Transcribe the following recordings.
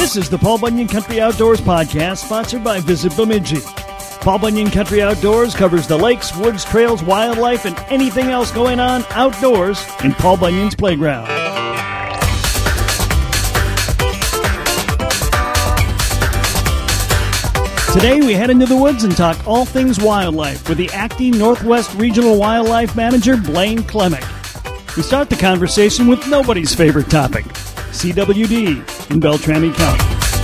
This is the Paul Bunyan Country Outdoors podcast, sponsored by Visit Bemidji. Paul Bunyan Country Outdoors covers the lakes, woods, trails, wildlife, and anything else going on outdoors in Paul Bunyan's playground. Today we head into the woods and talk all things wildlife with the acting Northwest Regional Wildlife Manager, Blaine Klemick. We start the conversation with nobody's favorite topic, CWD in Beltrami County.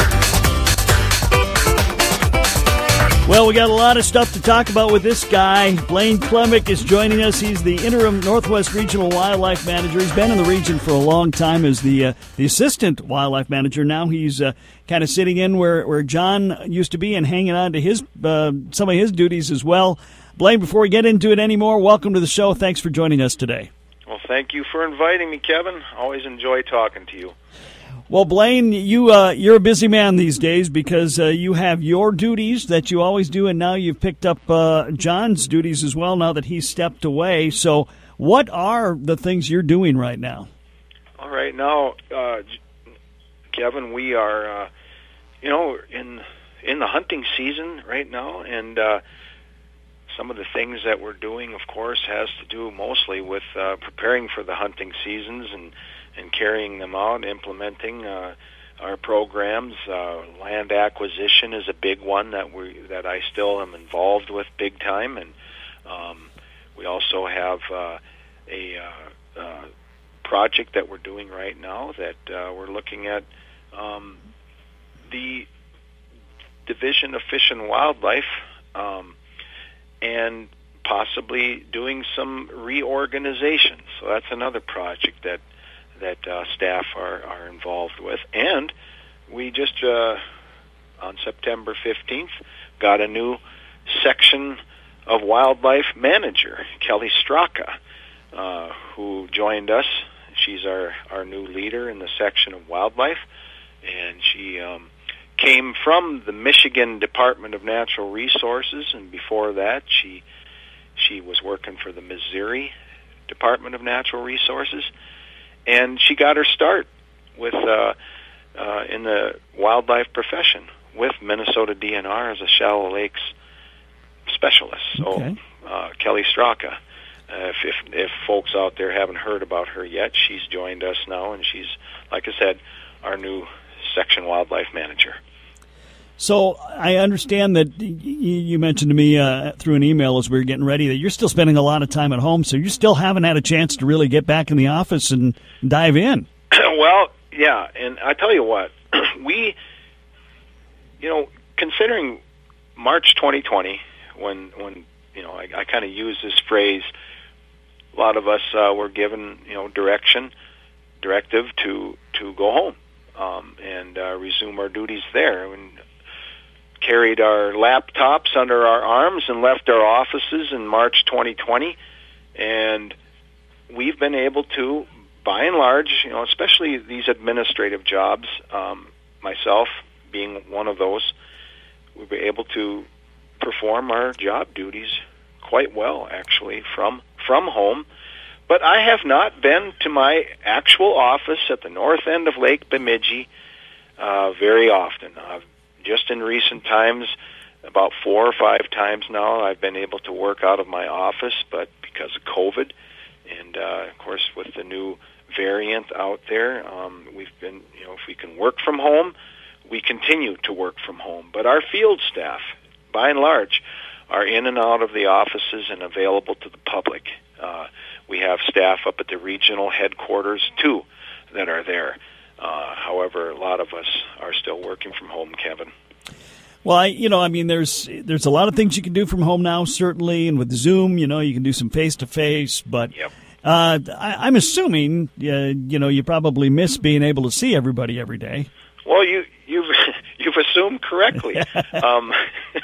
Well, we got a lot of stuff to talk about with this guy. Blaine Klemick is joining us. He's the interim Northwest Regional Wildlife Manager. He's been in the region for a long time as the assistant wildlife manager. Now he's kind of sitting in where John used to be and hanging on to his some of his duties as well. Blaine, before we get into it anymore, welcome to the show. Thanks for joining us today. Well, thank you for inviting me, Kevin. Always enjoy talking to you. Well, Blaine, you're a busy man these days because you have your duties that you always do, and now you've picked up John's duties as well now that he's stepped away. So what are the things you're doing right now? All right, now, Kevin, we are, in the hunting season right now, and some of the things that we're doing, of course, has to do mostly with preparing for the hunting seasons and carrying them out, implementing our programs. Land acquisition is a big one that I still am involved with big time, and we also have a project that we're doing right now that we're looking at the Division of Fish and Wildlife and possibly doing some reorganization. So that's another project that staff are involved with. And we just, on September 15th, got a new section of wildlife manager, Kelly Straka, who joined us. She's our new leader in the section of wildlife, and she came from the Michigan Department of Natural Resources, and before that she was working for the Missouri Department of Natural Resources. And she got her start with in the wildlife profession with Minnesota DNR as a shallow lakes specialist. Okay. So Kelly Straka, if folks out there haven't heard about her yet, she's joined us now, and she's, like I said, our new section wildlife manager. So I understand that you mentioned to me through an email as we were getting ready that you're still spending a lot of time at home, so you still haven't had a chance to really get back in the office and dive in. Well, yeah, and I tell you what, we, considering March 2020, when I kind of use this phrase, a lot of us were given, directive to go home and resume our duties there, and carried our laptops under our arms and left our offices in March 2020, and we've been able to, by and large, especially these administrative jobs, myself being one of those, we've been able to perform our job duties quite well, actually, from home. But I have not been to my actual office at the north end of Lake Bemidji very often. Just in recent times, about 4 or 5 times now, I've been able to work out of my office, but because of COVID, and of course with the new variant out there, we've been, if we can work from home, we continue to work from home. But our field staff, by and large, are in and out of the offices and available to the public. We have staff up at the regional headquarters, too, that are there. However, a lot of us are still working from home, Kevin. Well, there's a lot of things you can do from home now, certainly, and with Zoom, you can do some face-to-face, but yep. I'm assuming, you probably miss being able to see everybody every day. Well, you've assumed correctly. I'm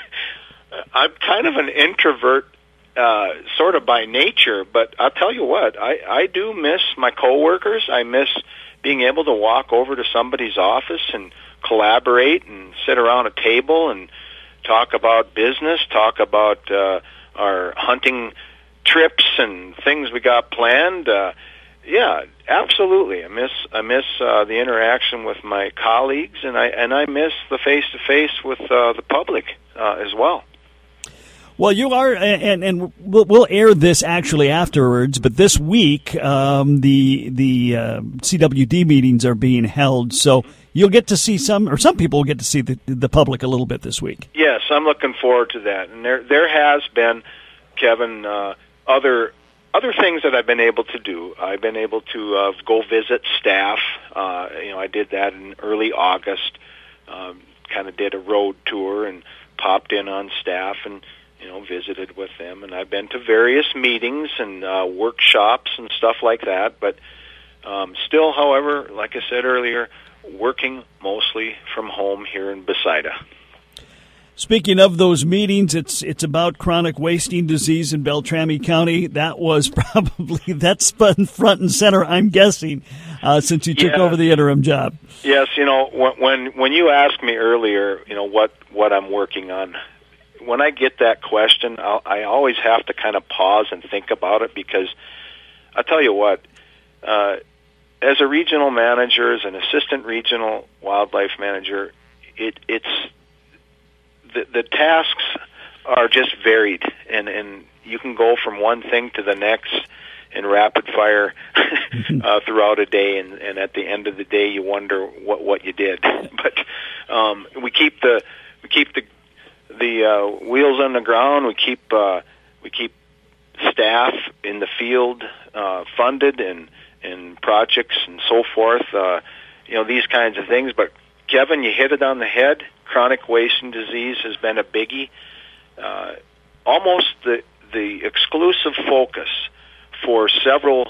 kind of an introvert, sort of by nature, but I'll tell you what, I do miss my coworkers. I miss being able to walk over to somebody's office and collaborate and sit around a table and talk about business, talk about our hunting trips and things we got planned. Yeah, absolutely. I miss the interaction with my colleagues, and I miss the face-to-face with the public as well. Well, you are, and we'll air this actually afterwards. But this week, the CWD meetings are being held, so you'll get to see some people will get to see the public a little bit this week. Yes, I'm looking forward to that. And there has been, Kevin, other things that I've been able to do. I've been able to go visit staff. I did that in early August. Kind of did a road tour and popped in on staff and visited with them. And I've been to various meetings and workshops and stuff like that. But still, however, like I said earlier, working mostly from home here in Besida. Speaking of those meetings, it's about chronic wasting disease in Beltrami County. That's been front and center, I'm guessing, since you took over the interim job. Yes, when you asked me earlier, what I'm working on, when I get that question, I always have to kind of pause and think about it, because I'll tell you what, as a regional manager, as an assistant regional wildlife manager, it's the tasks are just varied, and you can go from one thing to the next in rapid fire throughout a day, and at the end of the day, you wonder what you did. But we keep the wheels on the ground. We keep staff in the field funded and projects and so forth. These kinds of things. But Kevin, you hit it on the head. Chronic wasting disease has been a biggie. Almost the exclusive focus for several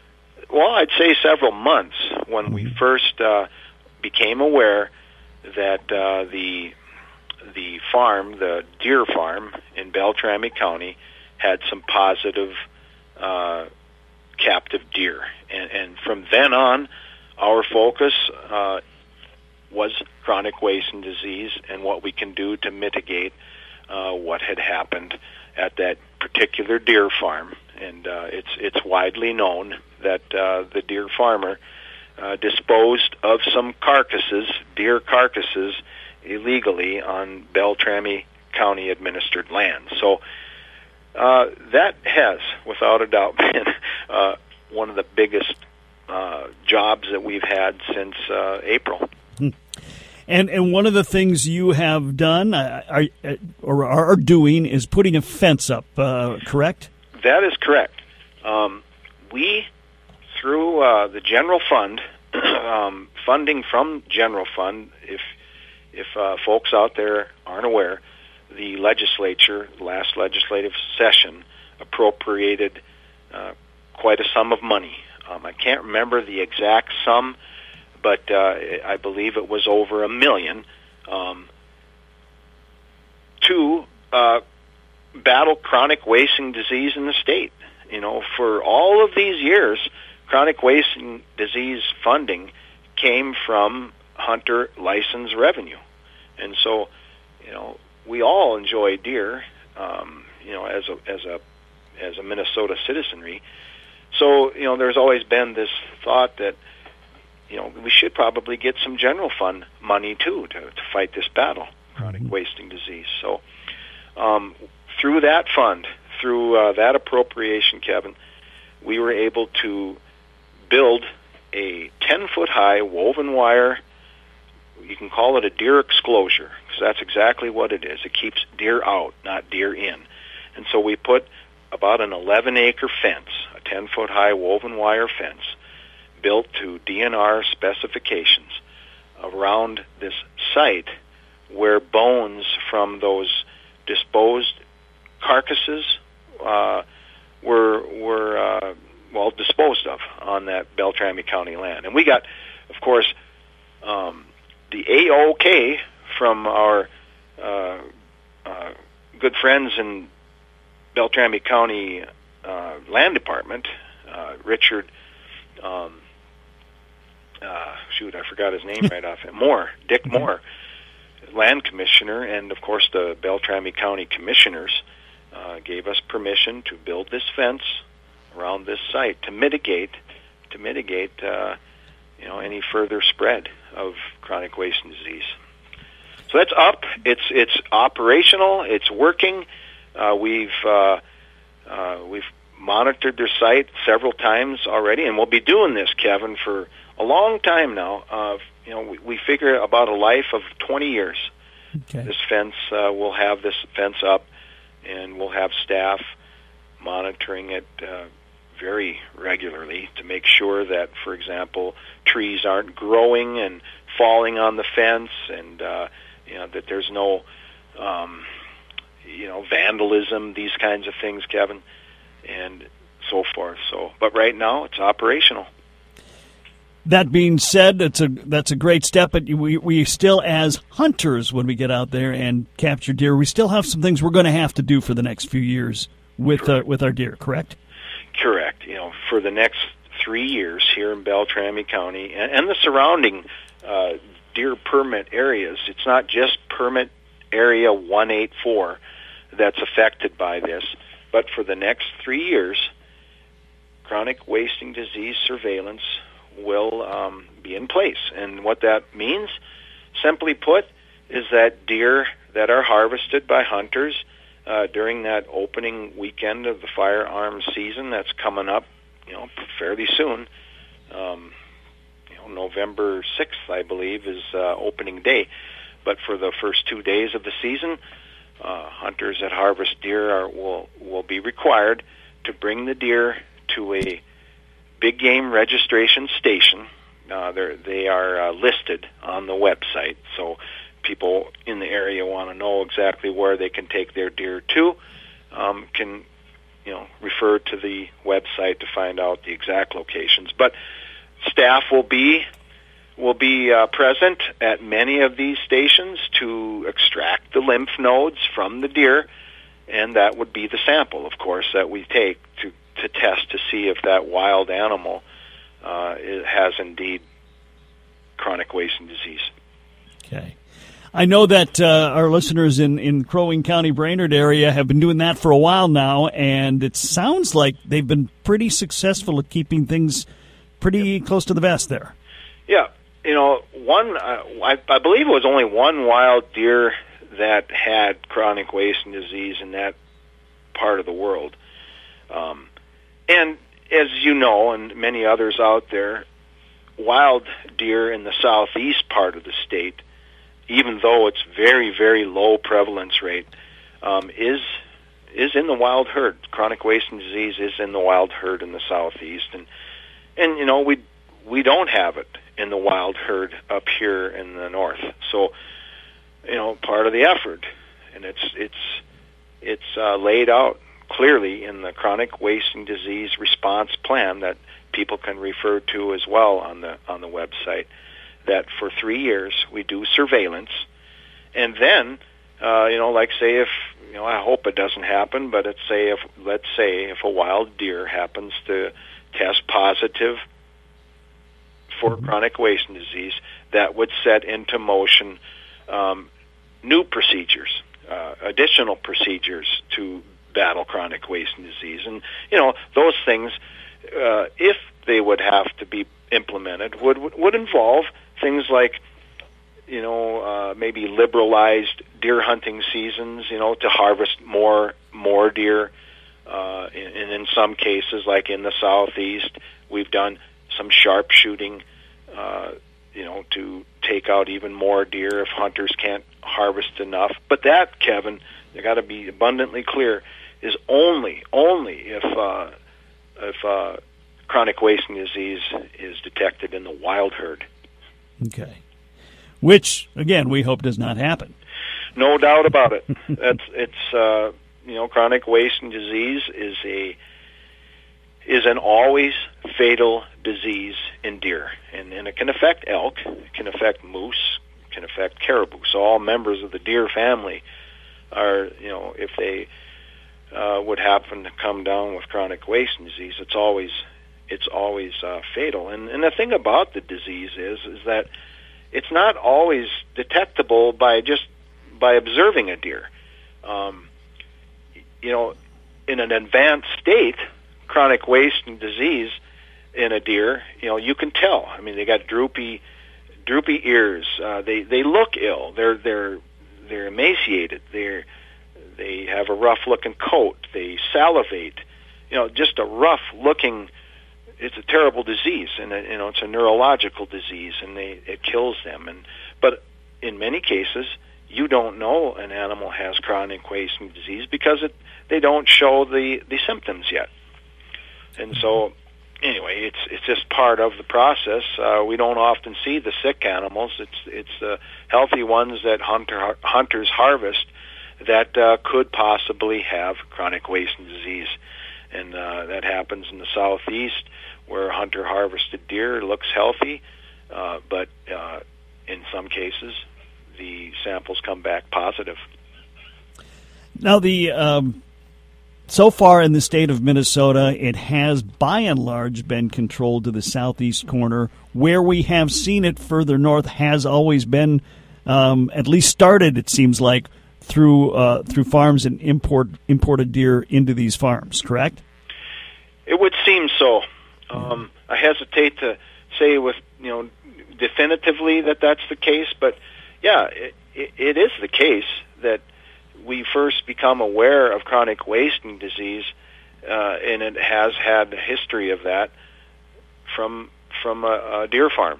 months when we first became aware that the farm, the deer farm in Beltrami County, had some positive captive deer. And from then on, our focus was chronic wasting disease and what we can do to mitigate what had happened at that particular deer farm. And it's widely known that the deer farmer disposed of some deer carcasses, illegally on Beltrami County administered land. So that has, without a doubt, been one of the biggest jobs that we've had since April. And one of the things you have done or are doing is putting a fence up, correct? That is correct. We, through the general fund, funding from general fund, if folks out there aren't aware, the legislature, last legislative session, appropriated quite a sum of money. I can't remember the exact sum, but I believe it was over $1 million to battle chronic wasting disease in the state. For all of these years, chronic wasting disease funding came from hunter license revenue, and so we all enjoy deer, as a Minnesota citizenry. So there's always been this thought that we should probably get some general fund money too to fight this battle, chronic wasting disease. So through that fund, through that appropriation, Kevin, we were able to build a 10-foot high woven wire. You can call it a deer exclosure, because that's exactly what it is. It keeps deer out, not deer in. And so we put about an 11-acre fence, a 10-foot high woven wire fence, built to DNR specifications around this site where bones from those disposed carcasses were disposed of on that Beltrami County land. And we got, of course, the AOK from our good friends in Beltrami County Land Department, Richard, I forgot his name right off. Dick Moore, Land Commissioner, and of course the Beltrami County Commissioners gave us permission to build this fence around this site to mitigate to mitigate any further spread of chronic wasting disease. So that's up. It's operational. It's working. We've monitored their site several times already, and we'll be doing this, Kevin, for a long time now. We figure about a life of 20 years. Okay. This fence, we'll have this fence up, and we'll have staff monitoring it very regularly to make sure that, for example, trees aren't growing and falling on the fence, and that there's no vandalism, these kinds of things, Kevin, and so forth. But right now it's operational. That being said, that's a great step, but we still, as hunters, when we get out there and capture deer, we still have some things we're going to have to do for the next few years with our deer, correct? Correct. For the next 3 years here in Beltrami County and the surrounding deer permit areas, it's not just permit area 184 that's affected by this, but for the next 3 years, chronic wasting disease surveillance will be in place. And what that means, simply put, is that deer that are harvested by hunters during that opening weekend of the firearms season that's coming up, fairly soon. November 6th, I believe, is opening day. But for the first 2 days of the season, hunters that harvest deer will be required to bring the deer to a big game registration station. They are listed on the website, so people in the area want to know exactly where they can take their deer to, can refer to the website to find out the exact locations. But staff will be present at many of these stations to extract the lymph nodes from the deer, and that would be the sample, of course, that we take to test to see if that wild animal has indeed chronic wasting disease. Okay. I know that our listeners in Crow Wing County, Brainerd area have been doing that for a while now, and it sounds like they've been pretty successful at keeping things pretty close to the vest there. Yeah. I believe it was only one wild deer that had chronic wasting disease in that part of the world. And as you know, and many others out there, wild deer in the southeast part of the state, even though it's very, very low prevalence rate, is in the wild herd. Chronic wasting disease is in the wild herd in the southeast, and we don't have it in the wild herd up here in the north. So, part of the effort, and it's laid out clearly in the chronic wasting disease response plan that people can refer to as well on the website, that for 3 years we do surveillance, and then like say if I hope it doesn't happen, but let's say if a wild deer happens to test positive for chronic wasting disease, that would set into motion new procedures, additional procedures to battle chronic wasting disease. And those things, if they would have to be implemented, would involve things like maybe liberalized deer hunting seasons, to harvest more deer. And in some cases, like in the southeast, we've done some sharpshooting, to take out even more deer if hunters can't harvest enough. But that, Kevin, you got to be abundantly clear, is only if chronic wasting disease is detected in the wild herd. Okay. Which, again, we hope does not happen. No doubt about it. Chronic wasting disease is an always fatal disease in deer, and it can affect elk, it can affect moose, it can affect caribou. So all members of the deer family are, if they would happen to come down with chronic wasting disease, it's always fatal. And the thing about the disease is that it's not always detectable by observing a deer. In an advanced state, chronic wasting disease in a deer, you can tell. I mean, they got droopy ears. They look ill. They're emaciated. They have a rough looking coat. They salivate. Just a rough looking. It's a terrible disease, and it's a neurological disease, and it kills them. But in many cases, you don't know an animal has chronic wasting disease because they don't show the symptoms yet. And so, anyway, it's just part of the process. We don't often see the sick animals. It's the healthy ones that hunters harvest that could possibly have chronic wasting disease. And that happens in the southeast, where a hunter harvested deer looks healthy, but in some cases the samples come back positive. Now, so far in the state of Minnesota, it has by and large been controlled to the southeast corner. Where we have seen it further north has always been, at least started, it seems like, through farms and imported deer into these farms, correct? It would seem so. I hesitate to say with definitively that that's the case, but yeah, it is the case that we first become aware of chronic wasting disease, and it has had a history of that from a deer farm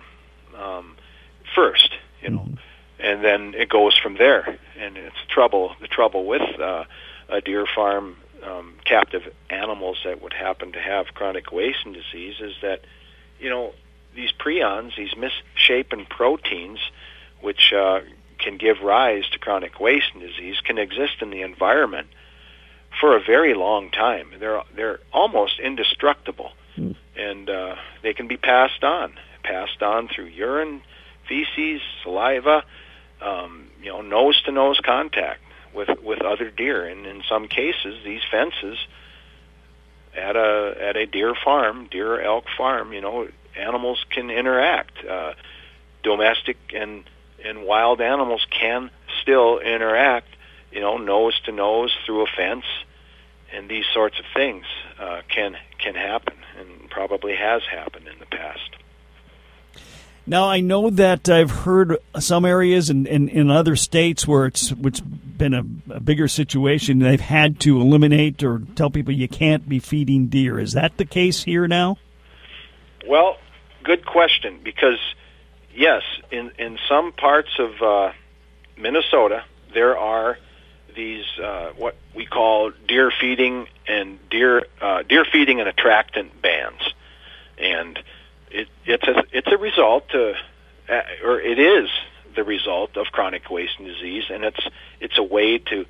first, and then it goes from there. And it's the trouble with a deer farm, captive animals that would happen to have chronic wasting disease is that, these prions, these misshapen proteins, which can give rise to chronic wasting disease, can exist in the environment for a very long time. They're almost indestructible, and they can be passed on through urine, feces, saliva, nose-to-nose contact with other deer, and in some cases, these fences at a deer elk farm, animals can interact. Domestic and wild animals can still interact, nose to nose through a fence, and these sorts of things can happen, and probably has happened in the past. Now, I know that I've heard some areas in other states where it's been a bigger situation, they've had to eliminate or tell people you can't be feeding deer. Is that the case here now? Well, good question, because, yes, in some parts of Minnesota, there are these what we call deer feeding and deer feeding and attractant bans, and it's a result or it is the result of chronic wasting disease, and it's a way to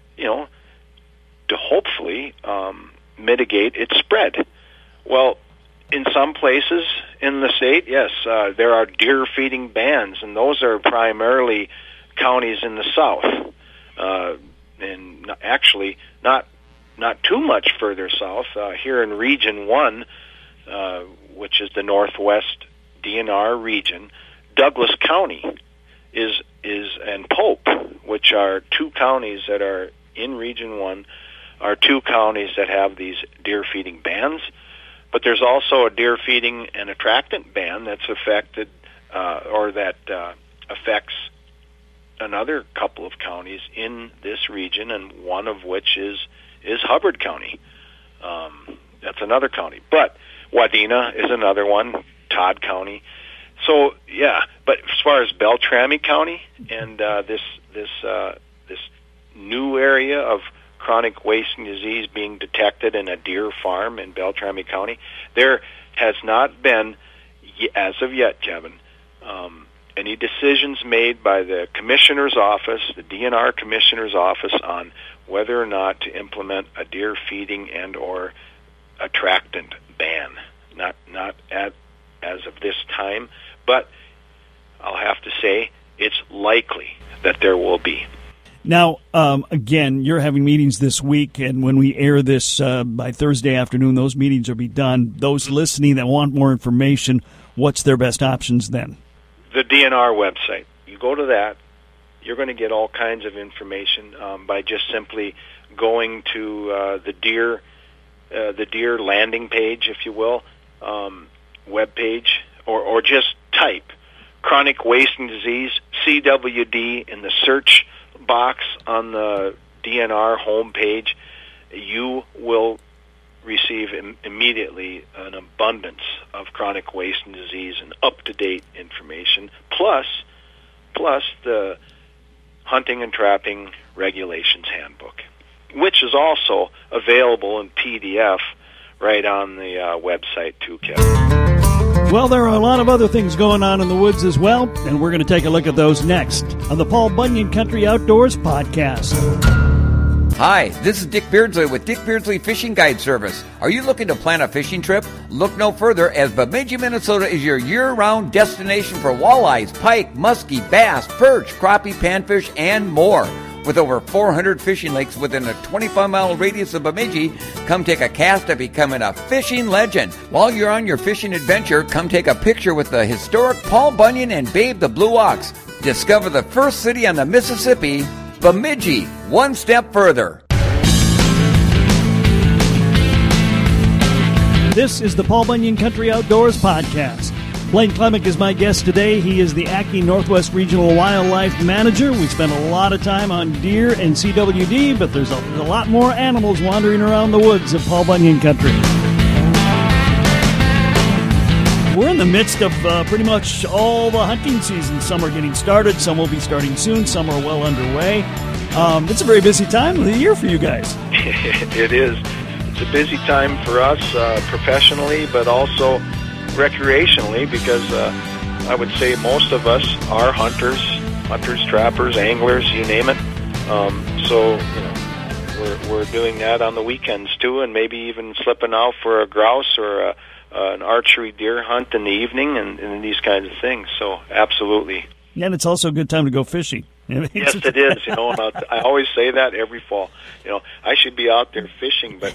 hopefully mitigate its spread. Well, in some places in the state, yes, there are deer feeding bans, and those are primarily counties in the south, and actually not too much further south. Here in Region 1, which is the Northwest DNR region, Douglas County and Pope, which are two counties that are in Region 1, are two counties that have these deer feeding bans. But there's also a deer feeding and attractant ban that's affected, affects another couple of counties in this region, and one of which is Hubbard County. That's another county. But Wadena is another one, Todd County. So yeah, but as far as Beltrami County and this new area of chronic wasting disease being detected in a deer farm in Beltrami County, there has not been, as of yet, Kevin, any decisions made by the commissioner's office, the DNR commissioner's office, on whether or not to implement a deer feeding and or attractant ban. Not as of this time, but I'll have to say it's likely that there will be. Now, again, you're having meetings this week, and when we air this by Thursday afternoon, those meetings will be done. Those listening that want more information, what's their best options then? The DNR website. You go to that, you're going to get all kinds of information by just simply going to the deer landing page, if you will. webpage, or just type chronic wasting disease, CWD, in the search box on the DNR homepage, you will receive immediately an abundance of chronic wasting disease and up-to-date information, plus the Hunting and Trapping Regulations Handbook, which is also available in PDF right on the website too, Kevin. Well, there are a lot of other things going on in the woods as well, and we're going to take a look at those next on the Paul Bunyan Country Outdoors podcast. Hi, this is Dick Beardsley with Dick Beardsley Fishing Guide Service. Are you looking to plan a fishing trip? Look no further, as Bemidji, Minnesota is your year-round destination for walleyes, pike, muskie, bass, perch, crappie, panfish, and more. With over 400 fishing lakes within a 25-mile radius of Bemidji, come take a cast at becoming a fishing legend. While you're on your fishing adventure, come take a picture with the historic Paul Bunyan and Babe the Blue Ox. Discover the first city on the Mississippi, Bemidji, one step further. This is the Paul Bunyan Country Outdoors podcast. Blaine Klemick is my guest today. He is the Ackie Northwest Regional Wildlife Manager. We spent a lot of time on deer and CWD, but there's a lot more animals wandering around the woods of Paul Bunyan Country. We're in the midst of pretty much all the hunting seasons. Some are getting started, some will be starting soon, some are well underway. It's a very busy time of the year for you guys. It is. It's a busy time for us professionally, but also recreationally, because I would say most of us are hunters, trappers, anglers, you name it. So we're doing that on the weekends too, and maybe even slipping out for a grouse or an archery deer hunt in the evening, and these kinds of things. So absolutely. Yeah, and it's also a good time to go fishing. Yes, it is. I always say that every fall. I should be out there fishing, but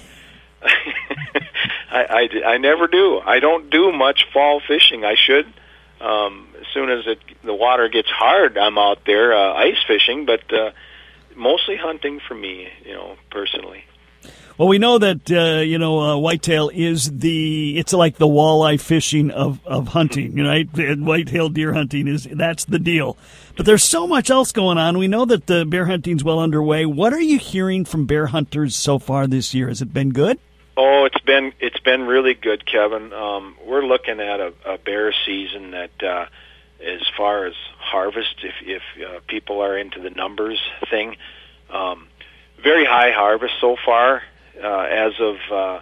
I never do. I don't do much fall fishing. I should. As soon as the water gets hard, I'm out there ice fishing, but mostly hunting for me, personally. Well, we know that whitetail is it's like the walleye fishing of hunting, right? Whitetail deer hunting that's the deal. But there's so much else going on. We know that the bear hunting's well underway. What are you hearing from bear hunters so far this year? Has it been good? Oh, it's been really good, Kevin. We're looking at a bear season that, as far as harvest, if people are into the numbers thing, very high harvest so far. As of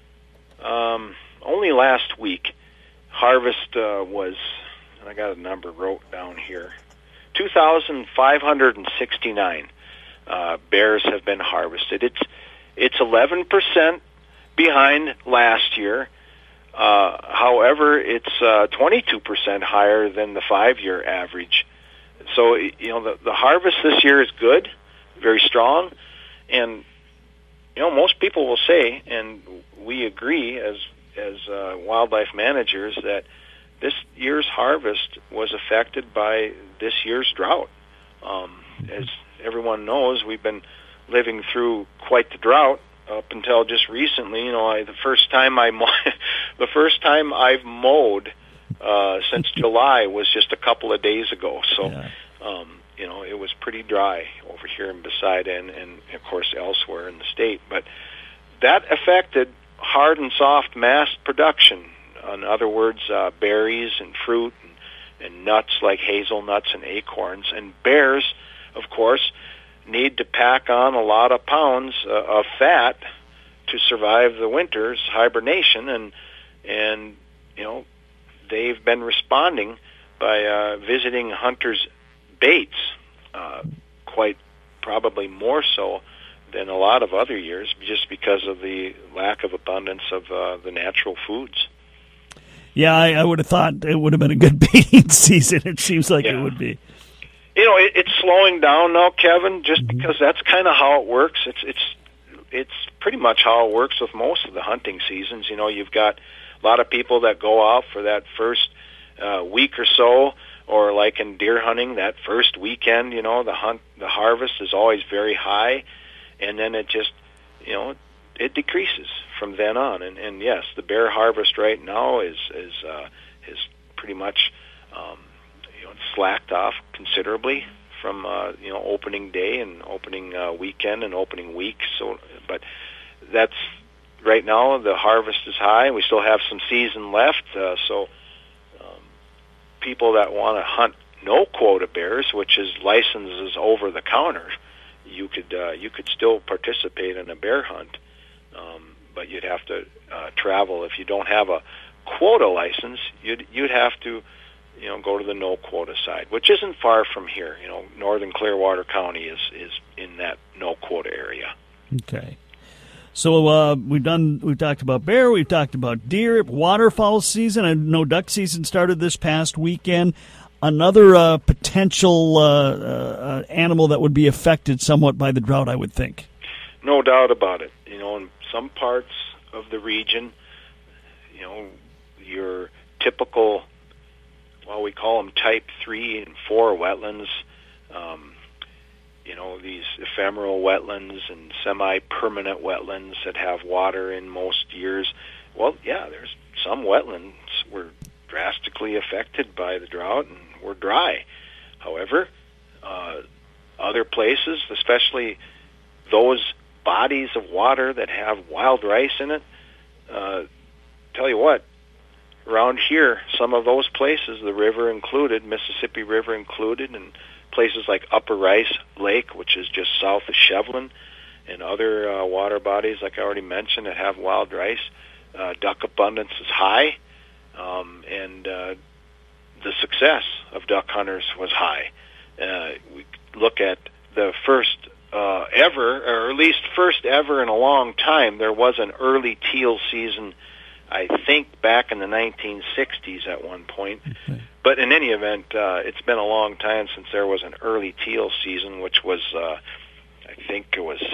only last week, harvest was, and I got a number wrote down here, 2,569 bears have been harvested. It's 11% behind last year. However, it's 22% higher than the 5-year average. So the harvest this year is good, very strong, and most people will say, and we agree as wildlife managers, that this year's harvest was affected by this year's drought. As everyone knows, we've been living through quite the drought up until just recently. The first time I've mowed since July was just a couple of days ago. So, yeah. It was pretty dry over here in Besida and of course elsewhere in the state. But that affected hard and soft mass production. In other words, berries and fruit and nuts like hazelnuts and acorns. And bears, of course, need to pack on a lot of pounds of fat to survive the winter's hibernation, and they've been responding by visiting hunters' baits, quite probably more so than a lot of other years, just because of the lack of abundance of the natural foods. Yeah, I would have thought it would have been a good baiting season. It seems like it would be. It's slowing down now, Kevin, just because that's kind of how it works. It's pretty much how it works with most of the hunting seasons. You've got a lot of people that go out for that first week or so, or like in deer hunting, that first weekend, the harvest is always very high, and then it just, it decreases from then on. And yes, the bear harvest right now is pretty much slacked off considerably from opening day and opening weekend and opening week. So, but that's right now the harvest is high. We still have some season left, so people that want to hunt no quota bears, which is licenses over the counter, you could still participate in a bear hunt, but you'd have to travel. If you don't have a quota license, you'd have to go to the no quota side, which isn't far from here. Northern Clearwater County is in that no quota area. Okay. So we've talked about bear, we've talked about deer, waterfowl season. I know duck season started this past weekend. Another potential animal that would be affected somewhat by the drought, I would think. No doubt about it. In some parts of the region, your typical, we call them type 3 and 4 wetlands, these ephemeral wetlands and semi-permanent wetlands that have water in most years. Well, yeah, there's some wetlands were drastically affected by the drought and were dry. However, other places, especially those bodies of water that have wild rice in it, tell you what, around here, some of those places, the river included, Mississippi River included, and places like Upper Rice Lake, which is just south of Shevlin, and other water bodies, like I already mentioned, that have wild rice, duck abundance is high, and the success of duck hunters was high. We look at the first ever, or at least first ever in a long time, there was an early teal season, I think back in the 1960s at one point. Okay. But in any event, it's been a long time since there was an early teal season, which was, I think it was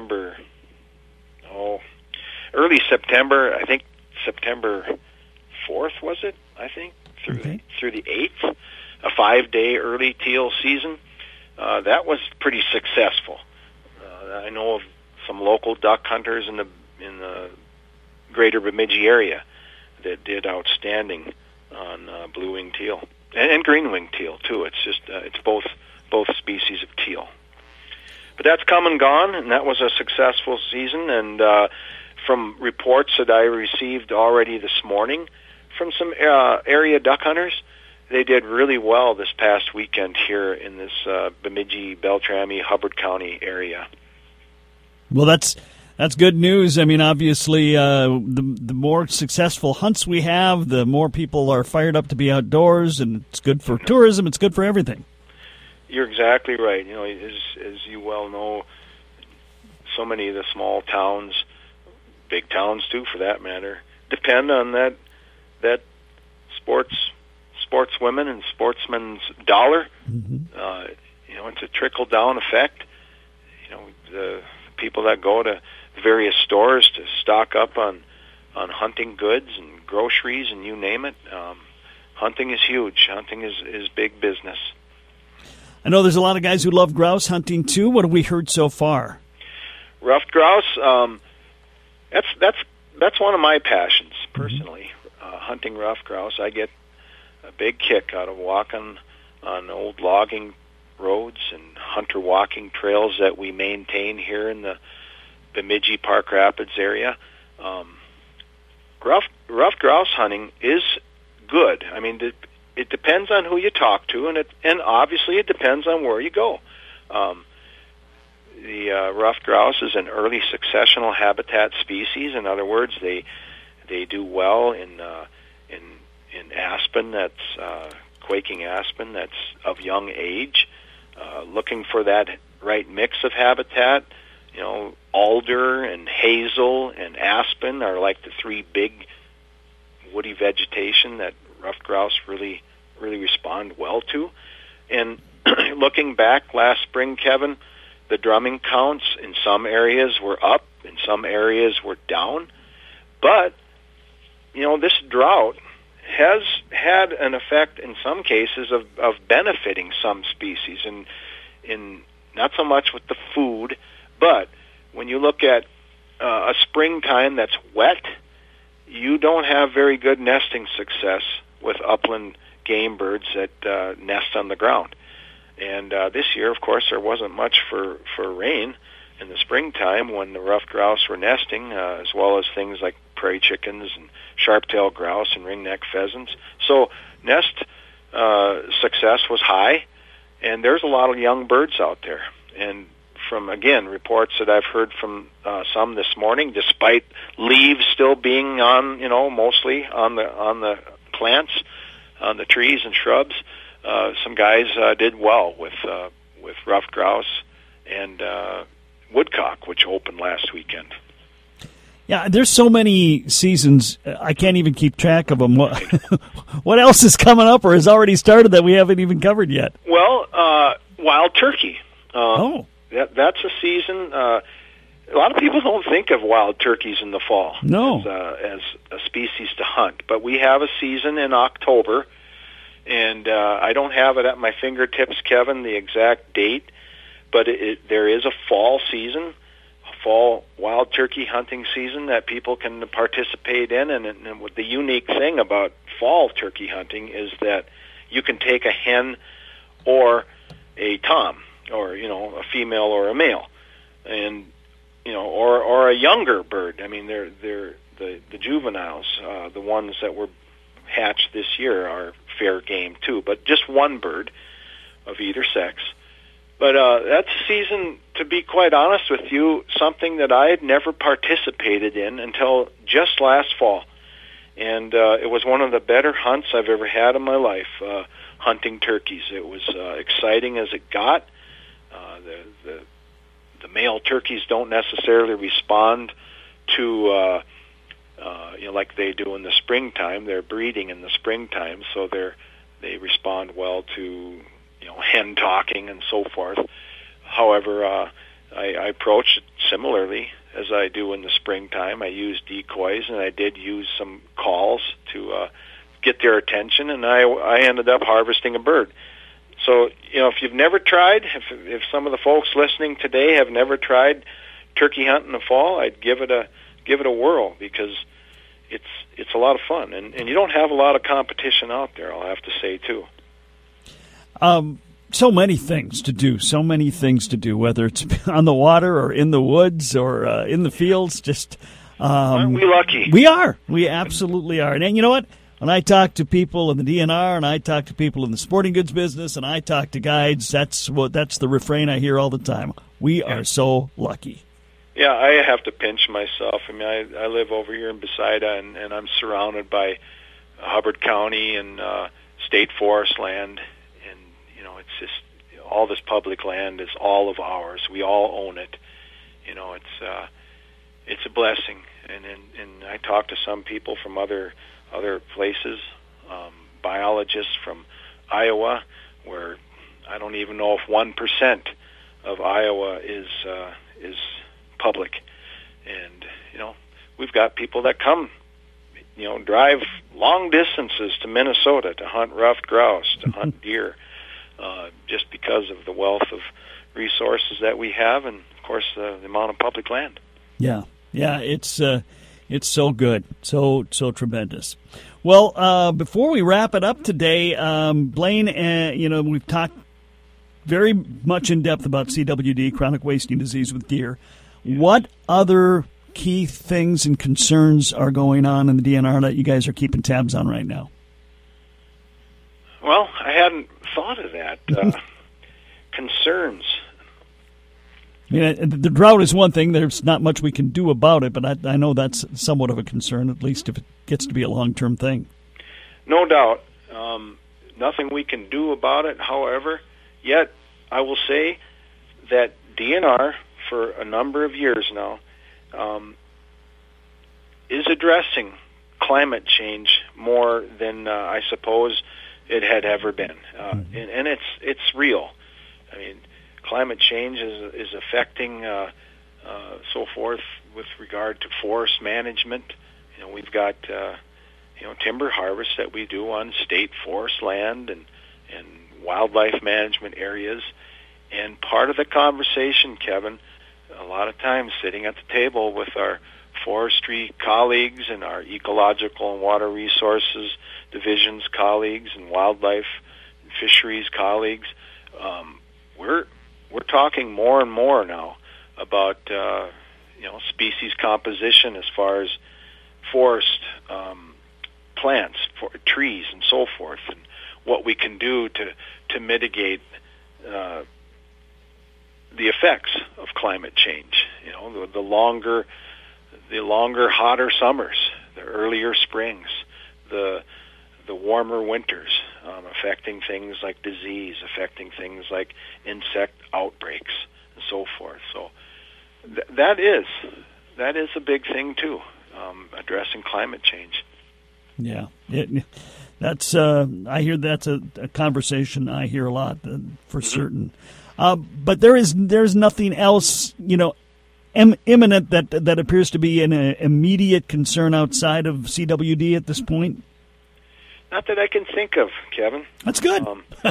early September, I think September 4th, was it? I think, through the 8th, a 5-day early teal season. That was pretty successful. I know of some local duck hunters in the greater Bemidji area that did outstanding on blue-winged teal and green-winged teal too. It's just it's both species of teal. But that's come and gone, and that was a successful season. And from reports that I received already this morning from some area duck hunters, they did really well this past weekend here in this Bemidji, Beltrami, Hubbard County area. Well, that's good news. I mean, obviously, the more successful hunts we have, the more people are fired up to be outdoors, and it's good for tourism. It's good for everything. You're exactly right. As you well know, so many of the small towns, big towns too, for that matter, depend on that sportswomen and sportsmen's dollar. Mm-hmm. It's a trickle down effect. The people that go to various stores to stock up on hunting goods and groceries and you name it. Hunting is huge. Hunting is big business. I know there's a lot of guys who love grouse hunting too. What have we heard so far? Ruffed grouse. That's one of my passions personally. Hunting ruffed grouse. I get a big kick out of walking on old logging roads and hunter walking trails that we maintain here in the Bemidji Park Rapids area. Ruffed grouse hunting is good. I mean, it depends on who you talk to, and obviously it depends on where you go. The ruffed grouse is an early successional habitat species. In other words, they do well in aspen that's quaking aspen that's of young age. Looking for that right mix of habitat. Alder and hazel and aspen are like the three big woody vegetation that ruffed grouse really respond well to. And looking back last spring, Kevin, the drumming counts in some areas were up, in some areas were down. But, this drought has had an effect in some cases of benefiting some species, and in not so much with the food, but when you look at a springtime that's wet, you don't have very good nesting success with upland game birds that nest on the ground. And this year, of course, there wasn't much for rain in the springtime when the ruffed grouse were nesting, as well as things like prairie chickens and sharp-tailed grouse and ringneck pheasants. So nest success was high, and there's a lot of young birds out there. And from, again, reports that I've heard from some this morning, despite leaves still being on, mostly on the plants, on the trees and shrubs, some guys did well with ruffed grouse and woodcock, which opened last weekend. Yeah, there's so many seasons, I can't even keep track of them. What else is coming up or has already started that we haven't even covered yet? Well, wild turkey. That's a season. A lot of people don't think of wild turkeys in the fall as a species to hunt, but we have a season in October, and I don't have it at my fingertips, Kevin, the exact date, but there is a fall season, fall wild turkey hunting season that people can participate in. And what the unique thing about fall turkey hunting is that you can take a hen or a tom, or a female or a male, and or a younger bird. I mean, they're the juveniles, the ones that were hatched this year, are fair game too. But just one bird of either sex. But that's a season, to be quite honest with you, something that I had never participated in until just last fall. And it was one of the better hunts I've ever had in my life, hunting turkeys. It was exciting as it got. The male turkeys don't necessarily respond to like they do in the springtime. They're breeding in the springtime, so they respond well to hen talking and so forth. However, I approach it similarly as I do in the springtime. I use decoys, and I did use some calls to get their attention, and I ended up harvesting a bird. So, if you've never tried, if some of the folks listening today have never tried turkey hunt in the fall, I'd give it a whirl, because it's a lot of fun, and you don't have a lot of competition out there, I'll have to say too. So many things to do, whether it's on the water or in the woods or in the fields. Just aren't we lucky? We are. We absolutely are. And you know what? When I talk to people in the DNR, and I talk to people in the sporting goods business, and I talk to guides, that's the refrain I hear all the time. We are so lucky. Yeah, I have to pinch myself. I mean, I live over here in Besida, and I'm surrounded by Hubbard County and state forest land, and it's just all this public land is all of ours. We all own it. It's a blessing, and I talk to some people from other places, biologists from Iowa, where I don't even know if 1% of Iowa is public, and we've got people that come, drive long distances to Minnesota to hunt ruffed grouse, to hunt deer, just because of the wealth of resources that we have, and of course the amount of public land. Yeah, it's so good, so tremendous. Well, before we wrap it up today, Blaine, we've talked very much in depth about CWD, chronic wasting disease with deer. What other key things and concerns are going on in the DNR that you guys are keeping tabs on right now? Well, I hadn't thought of that. Concerns. I mean, the drought is one thing. There's not much we can do about it, but I know that's somewhat of a concern, at least if it gets to be a long-term thing. No doubt. Nothing we can do about it, however. Yet, I will say that DNR, for a number of years now, is addressing climate change more than I suppose it had ever been. And it's real. I mean, climate change is affecting so forth with regard to forest management. We've got timber harvest that we do on state forest land and wildlife management areas. And part of the conversation, Kevin, a lot of times sitting at the table with our forestry colleagues and our ecological and water resources divisions colleagues and wildlife and fisheries colleagues, we're talking more and more now about species composition as far as forest plants, for trees, and so forth, and what we can do to mitigate the effects of climate change. The longer, hotter summers, the earlier springs, the warmer winters, affecting things like disease, affecting things like insect outbreaks, and so forth. So that is a big thing too, addressing climate change. Yeah, that's I hear that's a conversation I hear a lot for certain. But there's nothing else imminent that appears to be an immediate concern outside of CWD at this point. Not that I can think of, Kevin. That's good. A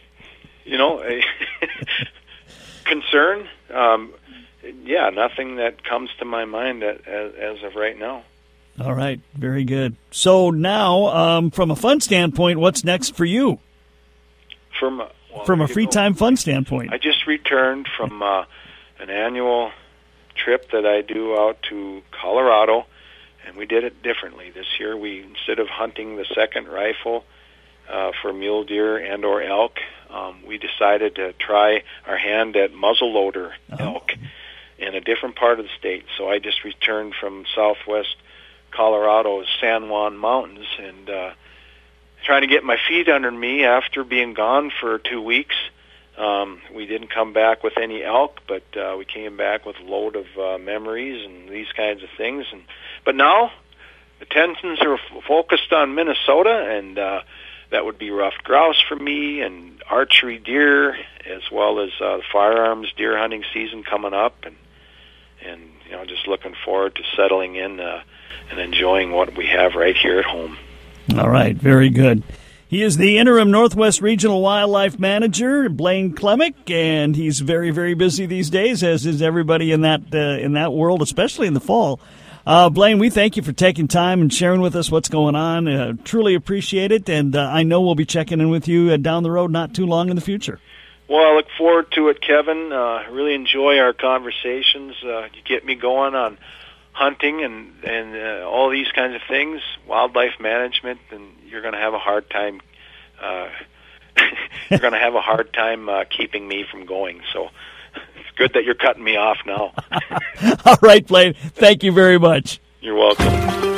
concern. Nothing that comes to my mind as of right now. All right, very good. So now, from a fun standpoint, what's next for you? From a free time fun standpoint, I just returned from an annual trip that I do out to Colorado, and we did it differently this year. Instead of hunting the second rifle for mule deer and or elk, we decided to try our hand at muzzleloader elk in a different part of the state. So I just returned from southwest Colorado's San Juan Mountains and trying to get my feet under me after being gone for 2 weeks. We didn't come back with any elk, but we came back with a load of memories and these kinds of things. But now attentions are focused on Minnesota, and that would be ruffed grouse for me and archery deer, as well as firearms deer hunting season coming up, and just looking forward to settling in and enjoying what we have right here at home. All right, very good. He is the interim Northwest Regional Wildlife Manager, Blaine Klemek, and he's very, very busy these days, as is everybody in that world, especially in the fall. Blaine, we thank you for taking time and sharing with us what's going on. Truly appreciate it, and I know we'll be checking in with you down the road not too long in the future. Well, I look forward to it, Kevin. Really enjoy our conversations. You get me going on hunting and all these kinds of things, wildlife management, and you're going to have a hard time. You're going to have a hard time keeping me from going. So it's good that you're cutting me off now. All right, Blaine. Thank you very much. You're welcome.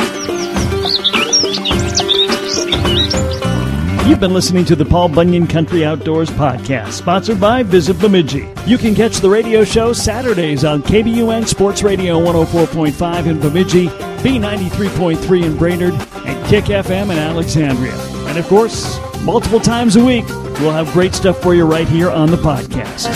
You've been listening to the Paul Bunyan Country Outdoors podcast, sponsored by Visit Bemidji. You can catch the radio show Saturdays on KBUN Sports Radio 104.5 in Bemidji, B93.3 in Brainerd, and Kick FM in Alexandria. And of course, multiple times a week, we'll have great stuff for you right here on the podcast.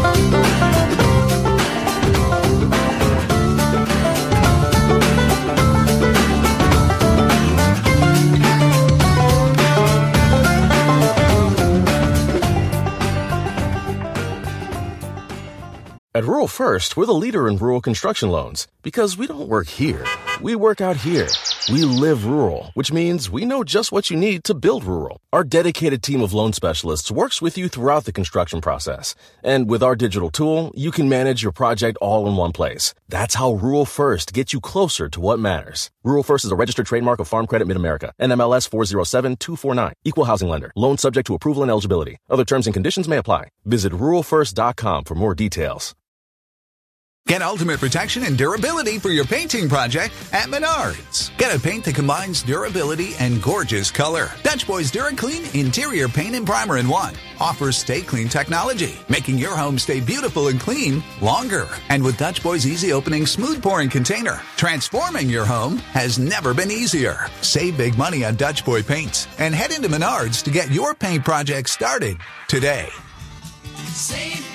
At Rural First, we're the leader in rural construction loans because we don't work here. We work out here. We live rural, which means we know just what you need to build rural. Our dedicated team of loan specialists works with you throughout the construction process. And with our digital tool, you can manage your project all in one place. That's how Rural First gets you closer to what matters. Rural First is a registered trademark of Farm Credit Mid-America, NMLS 407249. Equal housing lender. Loan subject to approval and eligibility. Other terms and conditions may apply. Visit ruralfirst.com for more details. Get ultimate protection and durability for your painting project at Menards. Get a paint that combines durability and gorgeous color. Dutch Boys DuraClean Interior Paint and Primer in One offers Stay Clean technology, making your home stay beautiful and clean longer. And with Dutch Boys Easy Opening Smooth Pouring Container, transforming your home has never been easier. Save big money on Dutch Boy paints and head into Menards to get your paint project started today. Save